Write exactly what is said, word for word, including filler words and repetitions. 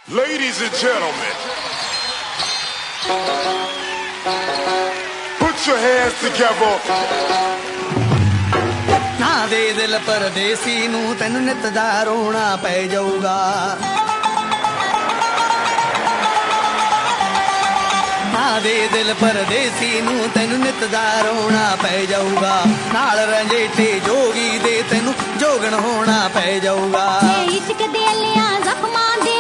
Ladies and gentlemen, put your hands together. ना दे दिल परदेसी नू तेनू नित दा रोना पै जाऊगा। ना दे दिल परदेसी नू तेनू नित दा रोना पै जाऊगा। नाल रंजेठे जोगी दे तेनू जोगण होना पै जाऊगा। इश्क दे लिया जख्मां दे